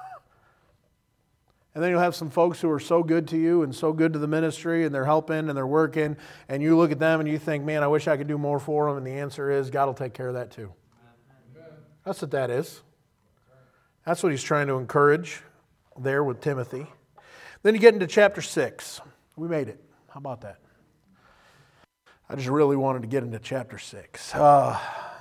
Speaker 1: And then you'll have some folks who are so good to you and so good to the ministry and they're helping and they're working, and you look at them and you think, man, I wish I could do more for them, and the answer is God will take care of that too. That's what that is. That's what He's trying to encourage there with Timothy. Then you get into chapter six. We made it. How about that? I just really wanted to get into chapter six. Uh,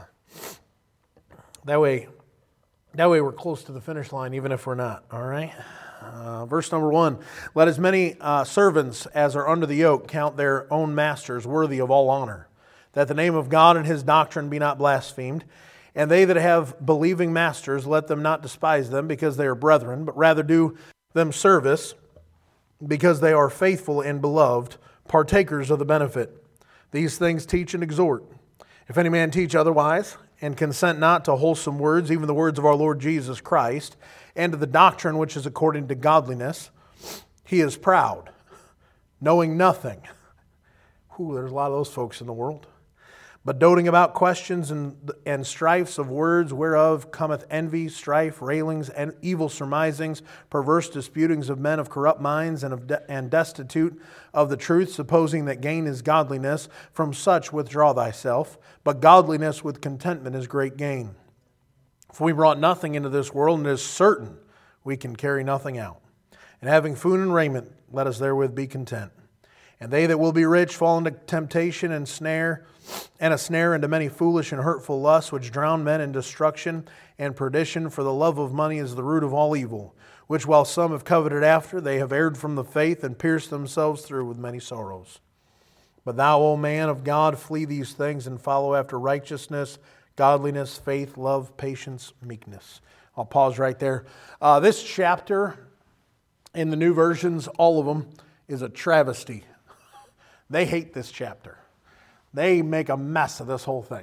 Speaker 1: that way, that way we're close to the finish line, even if we're not. All right. Uh, verse number one: Let as many uh, servants as are under the yoke count their own masters worthy of all honor, that the name of God and His doctrine be not blasphemed. And they that have believing masters, let them not despise them, because they are brethren, but rather do them service, because they are faithful and beloved, partakers of the benefit. These things teach and exhort. If any man teach otherwise, and consent not to wholesome words, even the words of our Lord Jesus Christ, and to the doctrine which is according to godliness, he is proud, knowing nothing. Ooh, there's a lot of those folks in the world. But doting about questions and, and strifes of words, whereof cometh envy, strife, railings, and evil surmisings, perverse disputings of men of corrupt minds, and, of de- and destitute of the truth, supposing that gain is godliness. From such withdraw thyself. But godliness with contentment is great gain. For we brought nothing into this world, and it is certain we can carry nothing out. And having food and raiment, let us therewith be content. And they that will be rich fall into temptation and snare, and a snare into many foolish and hurtful lusts, which drown men in destruction and perdition. For the love of money is the root of all evil, which while some have coveted after, they have erred from the faith and pierced themselves through with many sorrows. But thou, O man of God, flee these things and follow after righteousness, godliness, faith, love, patience, meekness. I'll pause right there. Uh, this chapter in the new versions, all of them, is a travesty. They hate this chapter. They make a mess of this whole thing.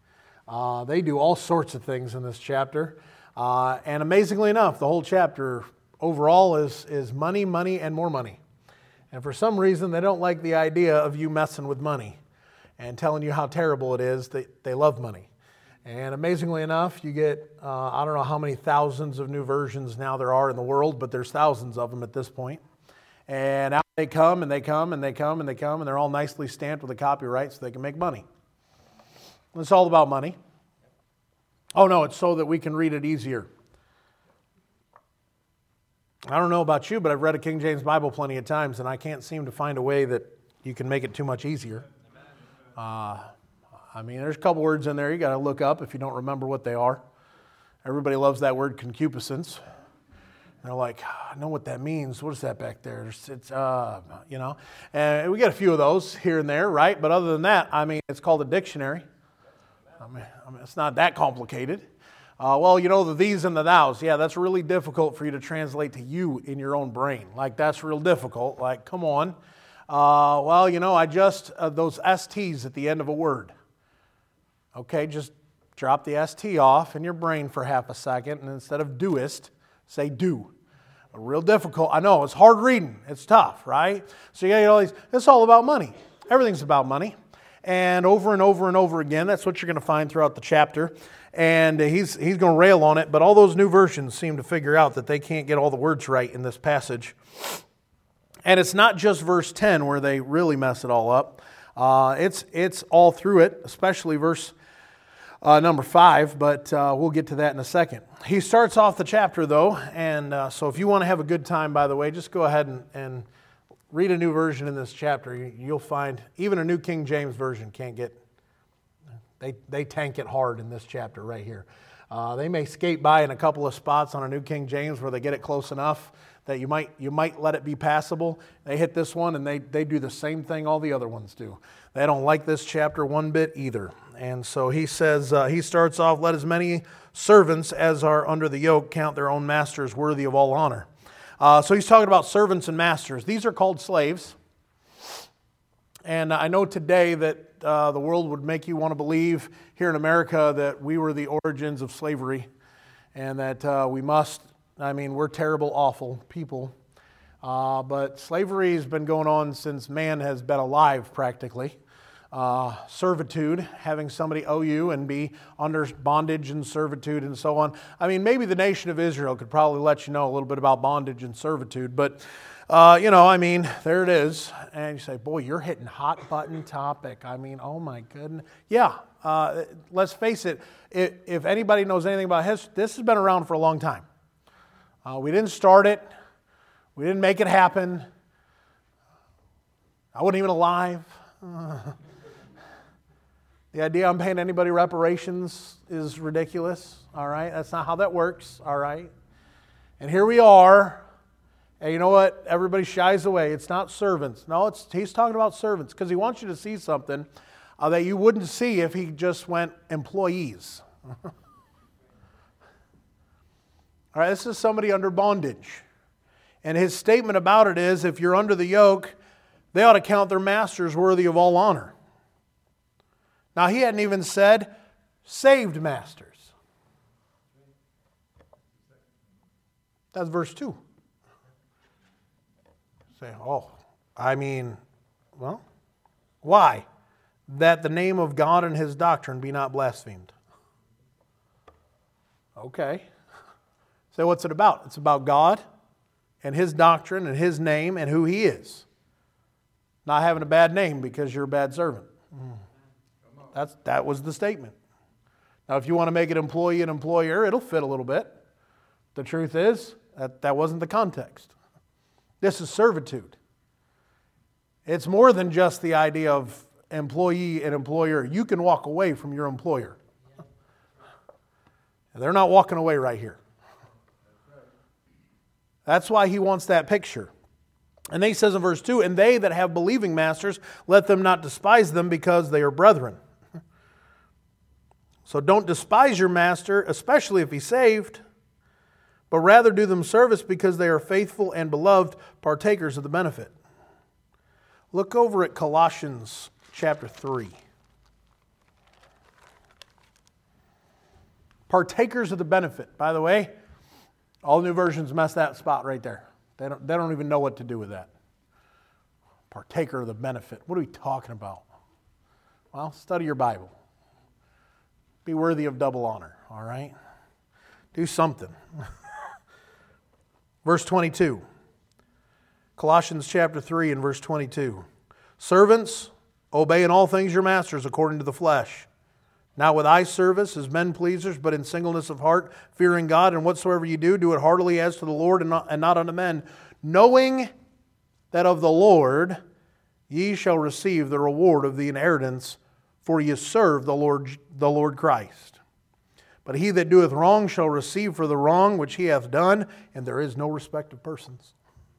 Speaker 1: Uh, they do all sorts of things in this chapter. Uh, and amazingly enough, the whole chapter overall is, is money, money, and more money. And for some reason, they don't like the idea of you messing with money and telling you how terrible it is. They, they love money. And amazingly enough, you get, uh, I don't know how many thousands of new versions now there are in the world, but there's thousands of them at this point. And out they come, and they come, and they come, and they come, and they're all nicely stamped with a copyright so they can make money. It's all about money. Oh no, it's so that we can read it easier. I don't know about you, but I've read a King James Bible plenty of times, and I can't seem to find a way that you can make it too much easier. Uh, I mean, there's a couple words in there you got to look up if you don't remember what they are. Everybody loves that word concupiscence. They're like, I know what that means. What is that back there? It's, it's uh, you know. And we get a few of those here and there, right? But other than that, I mean, it's called a dictionary. I mean, I mean it's not that complicated. Uh, well, you know, the these and the thous. Yeah, that's really difficult for you to translate to you in your own brain. Like, that's real difficult. Like, come on. Uh, well, you know, I just, uh, those S Ts at the end of a word. Okay, just drop the S T off in your brain for half a second, and instead of doest, say do. Real difficult. I know, it's hard reading. It's tough, right? So you got all these, it's all about money. Everything's about money. And over and over and over again, that's what you're going to find throughout the chapter. And he's he's going to rail on it, but all those new versions seem to figure out that they can't get all the words right in this passage. And it's not just verse ten where they really mess it all up. Uh, it's, it's all through it, especially verse Uh, number five, but uh, we'll get to that in a second. He starts off the chapter, though, and uh, so if you want to have a good time, by the way, just go ahead and, and read a new version in this chapter. You, you'll find even a New King James Version can't get, they, they tank it hard in this chapter right here. Uh, they may skate by in a couple of spots on a New King James where they get it close enough that you might you might let it be passable. They hit this one, and they, they do the same thing all the other ones do. They don't like this chapter one bit either. And so he says, uh, he starts off, let as many servants as are under the yoke count their own masters worthy of all honor. Uh, so he's talking about servants and masters. These are called slaves. And I know today that uh, the world would make you want to believe here in America that we were the origins of slavery and that uh, we must, I mean, we're terrible, awful people. Uh, but slavery has been going on since man has been alive practically. Uh, servitude, having somebody owe you and be under bondage and servitude and so on. I mean, maybe the nation of Israel could probably let you know a little bit about bondage and servitude, but, uh, you know, I mean, there it is. And you say, boy, you're hitting hot button topic. I mean, oh my goodness. Yeah, uh, let's face it, if, if anybody knows anything about history, this has been around for a long time. Uh, we didn't start it. We didn't make it happen. I wasn't even alive. Uh, the idea I'm paying anybody reparations is ridiculous, all right? That's not how that works, all right? And here we are, and you know what? Everybody shies away. It's not servants. No, it's he's talking about servants because he wants you to see something uh, that you wouldn't see if he just went employees. All right, this is somebody under bondage. And his statement about it is, if you're under the yoke, they ought to count their masters worthy of all honor. Now, he hadn't even said saved masters. That's verse two. Say, oh, I mean, well, why? That the name of God and His doctrine be not blasphemed. Okay. So what's it about? It's about God and His doctrine and His name and who He is. Not having a bad name because you're a bad servant. That's, that was the statement. Now, if you want to make it employee and employer, it'll fit a little bit. The truth is, that, that wasn't the context. This is servitude. It's more than just the idea of employee and employer. You can walk away from your employer. They're not walking away right here. That's why he wants that picture. And then he says in verse two, and they that have believing masters, let them not despise them because they are brethren. So don't despise your master, especially if he's saved, but rather do them service because they are faithful and beloved, partakers of the benefit. Look over at Colossians chapter three. Partakers of the benefit. By the way, all new versions mess that spot right there. They don't, they don't even know what to do with that. Partaker of the benefit. What are we talking about? Well, study your Bible. Be worthy of double honor, all right? Do something. Verse twenty-two. Colossians chapter three and verse twenty-two. Servants, obey in all things your masters according to the flesh. Not with eye service as men pleasers, but in singleness of heart, fearing God, and whatsoever you do, do it heartily as to the Lord and not, and not unto men, knowing that of the Lord ye shall receive the reward of the inheritance, for ye serve the Lord, the Lord Christ. But he that doeth wrong shall receive for the wrong which he hath done, and there is no respect of persons.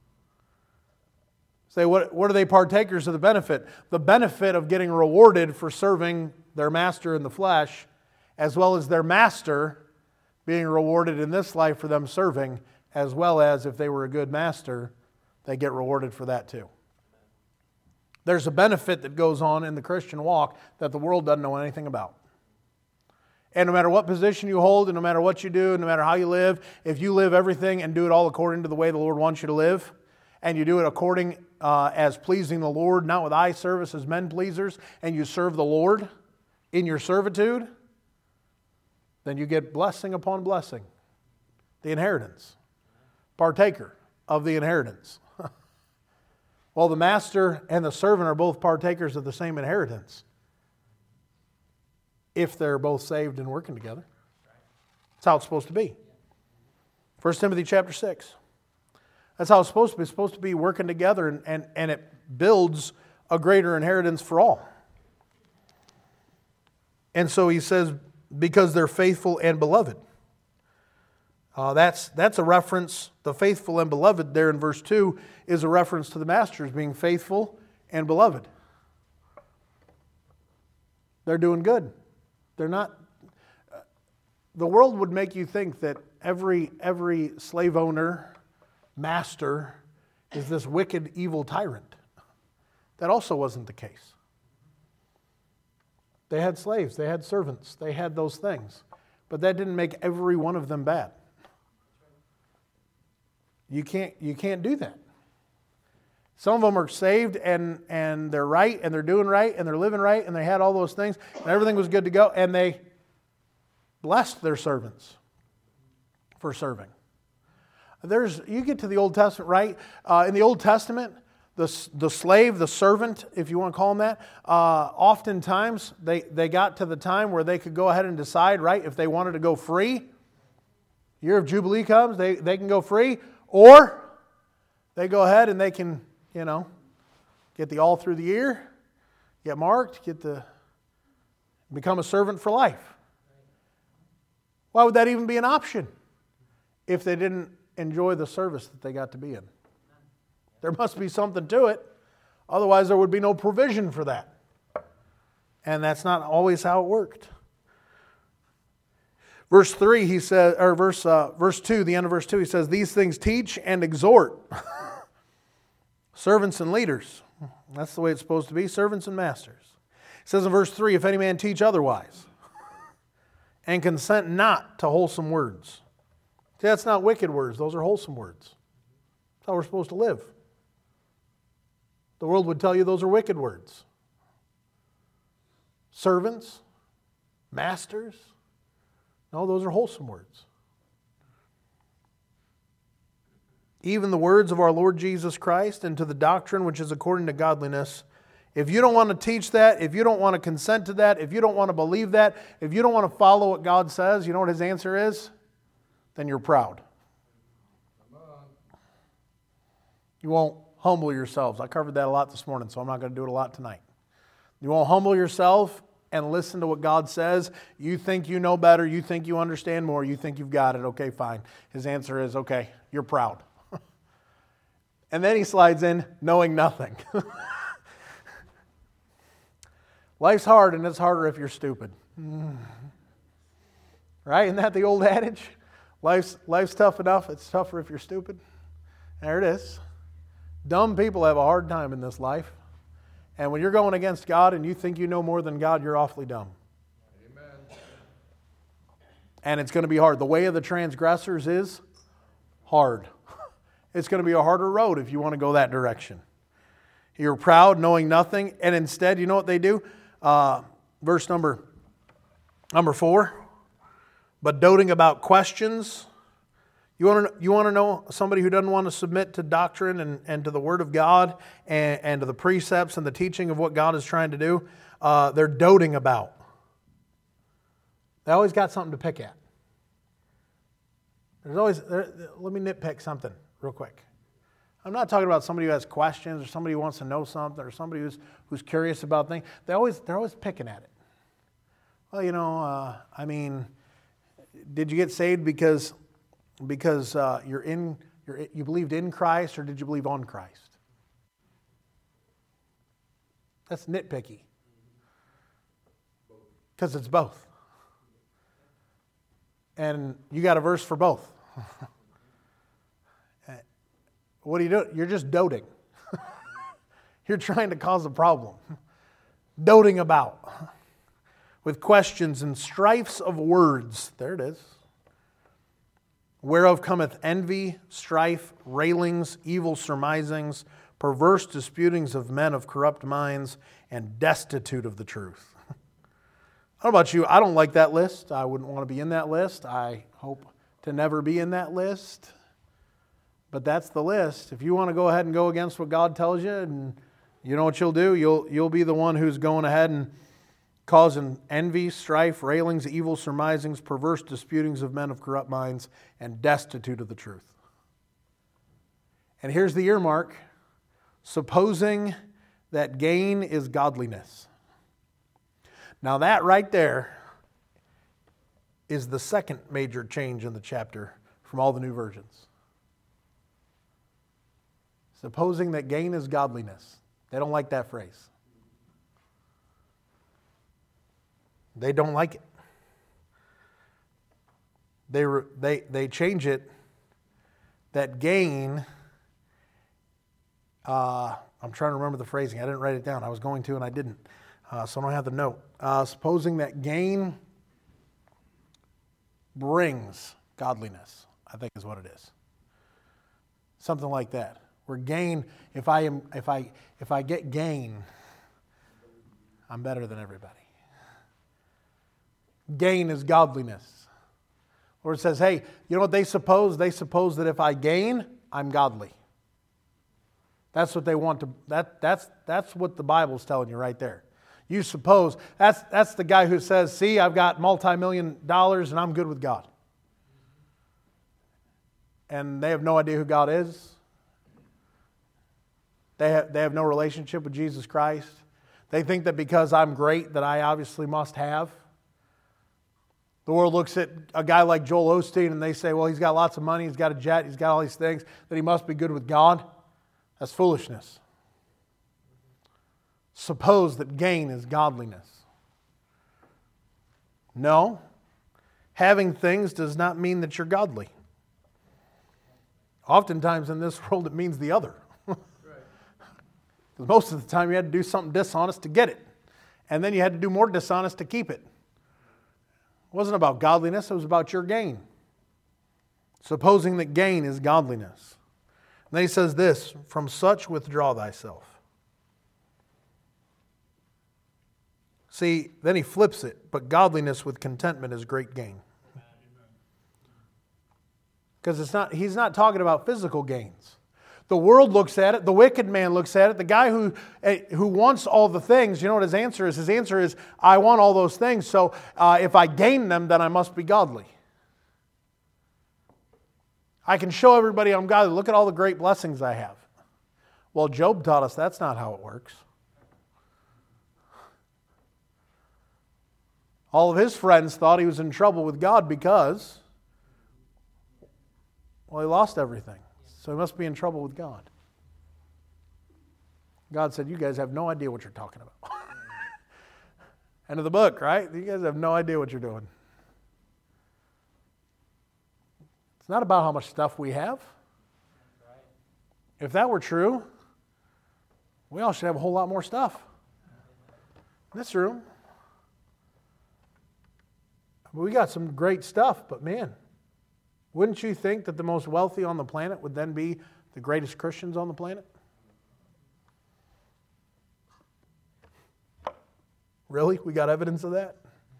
Speaker 1: Say, what, what are they partakers of the benefit? The benefit of getting rewarded for serving their master in the flesh, as well as their master being rewarded in this life for them serving, as well as if they were a good master, they get rewarded for that too. There's a benefit that goes on in the Christian walk that the world doesn't know anything about. And no matter what position you hold, and no matter what you do, and no matter how you live, if you live everything and do it all according to the way the Lord wants you to live, and you do it according uh, as pleasing the Lord, not with eye service as men pleasers, and you serve the Lord in your servitude, then you get blessing upon blessing. The inheritance. Partaker of the inheritance. Well, the master and the servant are both partakers of the same inheritance. If they're both saved and working together. That's how it's supposed to be. First Timothy chapter six. That's how it's supposed to be. It's supposed to be working together, and, and, and it builds a greater inheritance for all. And so he says, because they're faithful and beloved. Uh, that's, that's a reference, the faithful and beloved there in verse two is a reference to the masters being faithful and beloved. They're doing good. They're not... Uh, the world would make you think that every, every slave owner, master, is this wicked, evil tyrant. That also wasn't the case. They had slaves, they had servants, they had those things. But that didn't make every one of them bad. You can't, you can't do that. Some of them are saved and, and they're right and they're doing right and they're living right and they had all those things and everything was good to go and they blessed their servants for serving. There's, you get to the Old Testament, right? Uh, in the Old Testament, the, the slave, the servant, if you want to call them that, uh, oftentimes they, they got to the time where they could go ahead and decide, right, if they wanted to go free. Year of Jubilee comes, they, they can go free, or They go ahead and they can, you know, get the all through the year, get marked, get the become a servant for life. Why would that even be an option if they didn't enjoy the service that they got to be in? There must be something to it. Otherwise, there would be no provision for that. And that's not always how it worked. Verse three, he says, or verse uh, verse two, the end of verse two, he says, "These things teach and exhort servants and leaders." That's the way it's supposed to be, servants and masters. It says in verse three, "If any man teach otherwise, and consent not to wholesome words." See, that's not wicked words, those are wholesome words. That's how we're supposed to live. The world would tell you those are wicked words. Servants, masters, no, those are wholesome words. "Even the words of our Lord Jesus Christ, and to the doctrine which is according to godliness." If you don't want to teach that, if you don't want to consent to that, if you don't want to believe that, if you don't want to follow what God says, you know what His answer is? Then you're proud. You won't humble yourselves. I covered that a lot this morning, so I'm not going to do it a lot tonight. You won't humble yourself and listen to what God says. You think you know better. You think you understand more. You think you've got it. Okay, fine. His answer is, okay, you're proud. And then he slides in, knowing nothing. Life's hard, and it's harder if you're stupid. Right? Isn't that the old adage? Life's, life's tough enough. It's tougher if you're stupid. There it is. Dumb people have a hard time in this life. And when you're going against God and you think you know more than God, you're awfully dumb. Amen. And it's going to be hard. The way of the transgressors is hard. It's going to be a harder road if you want to go that direction. You're proud, knowing nothing, and instead, you know what they do? Uh, verse number, number four. "But doting about questions." You want to, you want to know somebody who doesn't want to submit to doctrine and, and to the Word of God and, and to the precepts and the teaching of what God is trying to do? Uh, they're doting about. They always got something to pick at. There's always, there, let me nitpick something real quick. I'm not talking about somebody who has questions or somebody who wants to know something or somebody who's who's curious about things. They always they're always picking at it. Well, you know, uh, I mean, did you get saved because because uh, you're in you're, you believed in Christ, or did you believe on Christ? That's nitpicky. Because it's both. And you got a verse for both. What are you doing? You're just doting. You're trying to cause a problem. Doting about. With questions and strifes of words. There it is. "Whereof cometh envy, strife, railings, evil surmisings, perverse disputings of men of corrupt minds, and destitute of the truth." I don't know about you. I don't like that list. I wouldn't want to be in that list. I hope to never be in that list. But that's the list. If you want to go ahead and go against what God tells you, and you know what you'll do? You'll you'll be the one who's going ahead and causing envy, strife, railings, evil surmisings, perverse disputings of men of corrupt minds, and destitute of the truth. And here's the earmark: supposing that gain is godliness. Now that right there is the second major change in the chapter from all the new versions. Supposing that gain is godliness. They don't like that phrase. They don't like it. They, they, they change it that gain, uh, I'm trying to remember the phrasing. I didn't write it down. I was going to and I didn't. Uh, so I don't have the note. Uh, supposing that gain brings godliness, I think is what it is. Something like that. Where gain, if I am, if I, if I get gain, I'm better than everybody. Gain is godliness. Or it says, hey, you know what they suppose? They suppose that if I gain, I'm godly. That's what they want to, that, that's, that's what the Bible's telling you right there. You suppose, that's, that's the guy who says, see, I've got multi-million dollars and I'm good with God. And they have no idea who God is. They have, they have no relationship with Jesus Christ. They think that because I'm great that I obviously must have. The world looks at a guy like Joel Osteen and they say, well, he's got lots of money, he's got a jet, he's got all these things, that he must be good with God. That's foolishness. Suppose that gain is godliness. No. Having things does not mean that you're godly. Oftentimes in this world it means the other. Because most of the time you had to do something dishonest to get it. And then you had to do more dishonest to keep it. It wasn't about godliness, it was about your gain. Supposing that gain is godliness. And then he says this, from such withdraw thyself. See, then he flips it, but godliness with contentment is great gain. Because it's not, he's not talking about physical gains. The world looks at it, the wicked man looks at it, the guy who, who wants all the things, you know what his answer is? His answer is, I want all those things, so uh, if I gain them, then I must be godly. I can show everybody I'm godly. Look at all the great blessings I have. Well, Job taught us that's not how it works. All of his friends thought he was in trouble with God because, well, he lost everything. So he must be in trouble with God. God said, you guys have no idea what you're talking about. End of the book, right? You guys have no idea what you're doing. It's not about how much stuff we have. If that were true, we all should have a whole lot more stuff in this room. We got some great stuff, but man, wouldn't you think that the most wealthy on the planet would then be the greatest Christians on the planet? Really? We got evidence of that?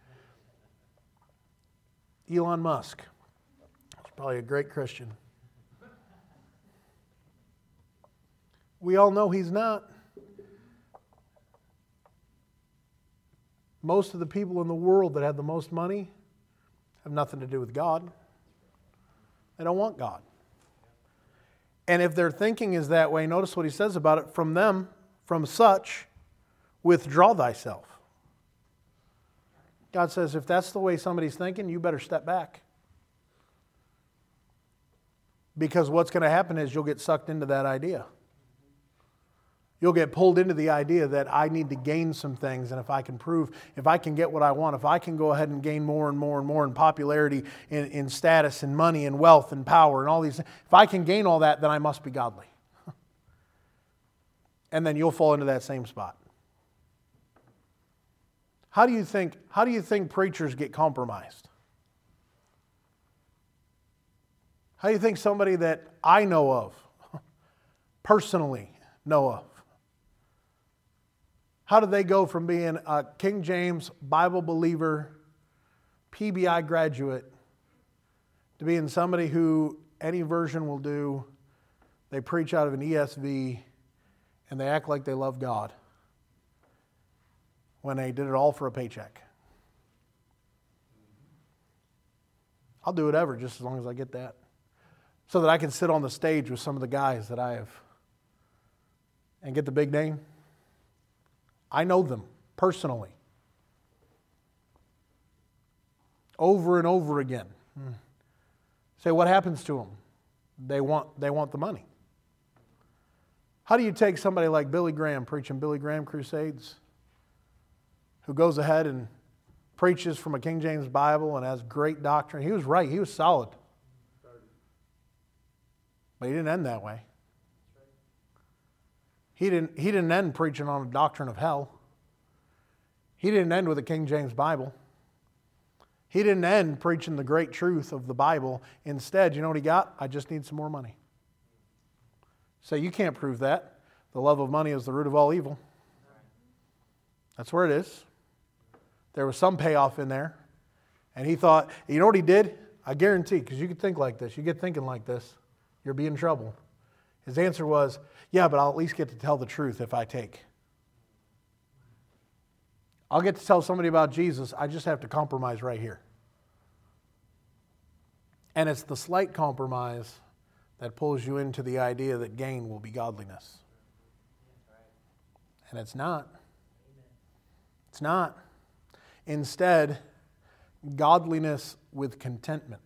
Speaker 1: Elon Musk. He's probably a great Christian. We all know he's not. Most of the people in the world that have the most money have nothing to do with God. They don't want God. And if their thinking is that way, notice what he says about it. From them, from such, withdraw thyself. God says, if that's the way somebody's thinking, you better step back. Because what's going to happen is you'll get sucked into that idea. You'll get pulled into the idea that I need to gain some things, and if I can prove, if I can get what I want, if I can go ahead and gain more and more and more in popularity, in, in status, and money, and wealth, and power, and all these things, if I can gain all that, then I must be godly. And then you'll fall into that same spot. How do you think, how do you think preachers get compromised? How do you think somebody that I know of, personally know of, how did they go from being a King James Bible believer, P B I graduate, to being somebody who any version will do, they preach out of an E S V, and they act like they love God when they did it all for a paycheck? I'll do whatever just as long as I get that. So that I can sit on the stage with some of the guys that I have and get the big name. I know them personally. Over and over again. Say, what happens to them? They want, they want the money. How do you take somebody like Billy Graham preaching Billy Graham crusades, who goes ahead and preaches from a King James Bible and has great doctrine? He was right. He was solid. But he didn't end that way. He didn't, he didn't end preaching on a doctrine of hell. He didn't end with a King James Bible. He didn't end preaching the great truth of the Bible. Instead, you know what he got? I just need some more money. So you can't prove that. The love of money is the root of all evil. That's where it is. There was some payoff in there. And he thought, you know what he did? I guarantee, because you could think like this. You get thinking like this, you'll be in trouble. His answer was, yeah, but I'll at least get to tell the truth if I take. I'll get to tell somebody about Jesus. I just have to compromise right here. And it's the slight compromise that pulls you into the idea that gain will be godliness. And it's not. It's not. Instead, godliness with contentment.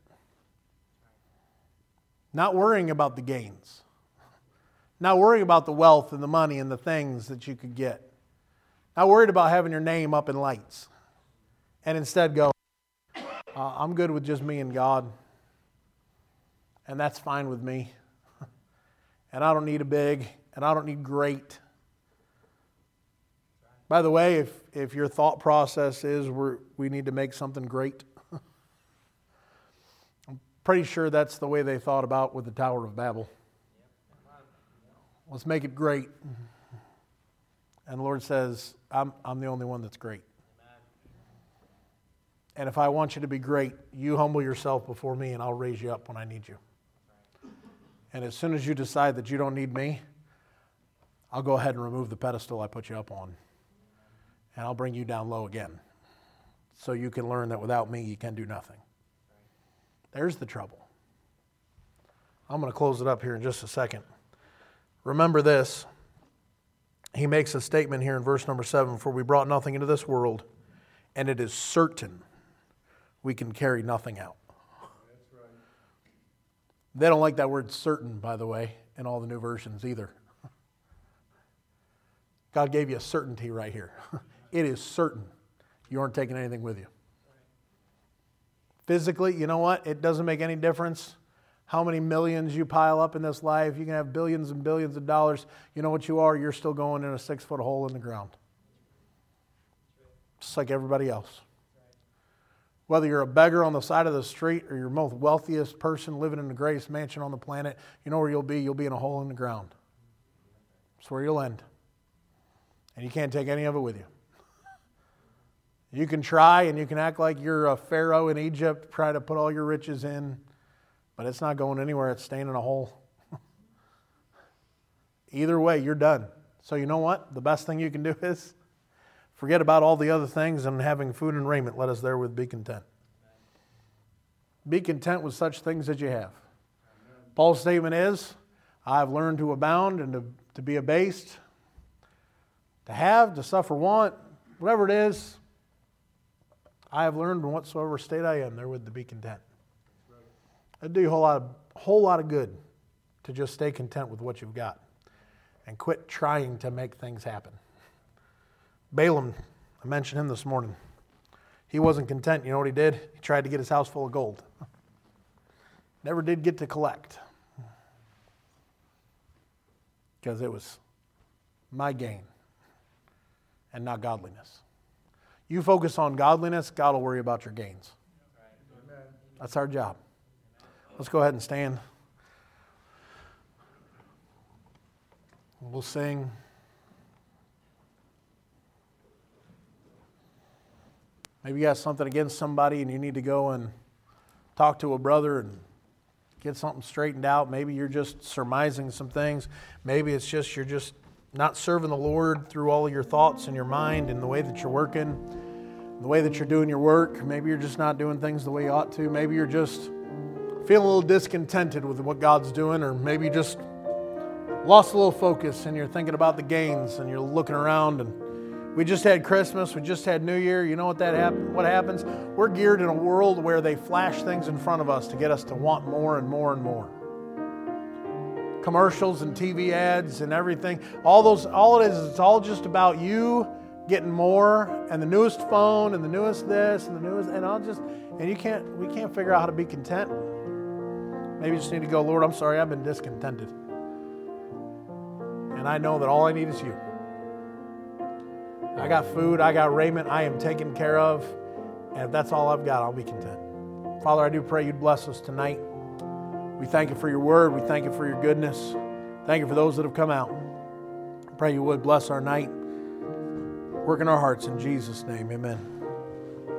Speaker 1: Not worrying about the gains. Not worrying about the wealth and the money and the things that you could get. Not worried about having your name up in lights. And instead go, uh, I'm good with just me and God. And that's fine with me. And I don't need a big, and I don't need great. By the way, if, if your thought process is we're, we need to make something great, I'm pretty sure that's the way they thought about with the Tower of Babel. Let's make it great. And the Lord says, I'm, I'm the only one that's great. And if I want you to be great, you humble yourself before me and I'll raise you up when I need you. And as soon as you decide that you don't need me, I'll go ahead and remove the pedestal I put you up on. And I'll bring you down low again. So you can learn that without me, you can do nothing. There's the trouble. I'm going to close it up here in just a second. Remember this. He makes a statement here in verse number seven. For we brought nothing into this world, and it is certain we can carry nothing out. That's right. They don't like that word certain, by the way, in all the new versions either. God gave you a certainty right here. It is certain you aren't taking anything with you. Physically, you know what? It doesn't make any difference how many millions you pile up in this life. You can have billions and billions of dollars. You know what you are? You're still going in a six-foot hole in the ground. Just like everybody else. Whether you're a beggar on the side of the street or you're the most wealthiest person living in the greatest mansion on the planet, you know where you'll be? You'll be in a hole in the ground. That's where you'll end. And you can't take any of it with you. You can try and you can act like you're a pharaoh in Egypt, try to put all your riches in, but it's not going anywhere. It's staying in a hole. Either way, you're done. So you know what? The best thing you can do is forget about all the other things and having food and raiment. Let us therewith be content. Be content with such things as you have. Paul's statement is, I've learned to abound and to, to be abased, to have, to suffer want, whatever it is, I have learned in whatsoever state I am, therewith to be content. It'd do you a whole lot of, whole lot of good to just stay content with what you've got and quit trying to make things happen. Balaam, I mentioned him this morning. He wasn't content. You know what he did? He tried to get his house full of gold. Never did get to collect. Because it was my gain and not godliness. You focus on godliness, God will worry about your gains. That's our job. Let's go ahead and stand. We'll sing. Maybe you got something against somebody and you need to go and talk to a brother and get something straightened out. Maybe you're just surmising some things. Maybe it's just you're just not serving the Lord through all of your thoughts and your mind and the way that you're working, the way that you're doing your work. Maybe you're just not doing things the way you ought to. Maybe you're just feeling a little discontented with what God's doing, or maybe you just lost a little focus and you're thinking about the gains and you're looking around. And we just had Christmas, we just had New Year. You know what that happen, what happens? We're geared in a world where they flash things in front of us to get us to want more and more and more. Commercials and T V ads and everything. All those, all it is, it's all just about you getting more and the newest phone and the newest this and the newest, and I'll just, and you can't, we can't figure out how to be content. Maybe you just need to go, Lord, I'm sorry, I've been discontented. And I know that all I need is you. I got food, I got raiment, I am taken care of. And if that's all I've got, I'll be content. Father, I do pray you'd bless us tonight. We thank you for your word. We thank you for your goodness. Thank you for those that have come out. I pray you would bless our night. Work in our hearts in Jesus' name. Amen.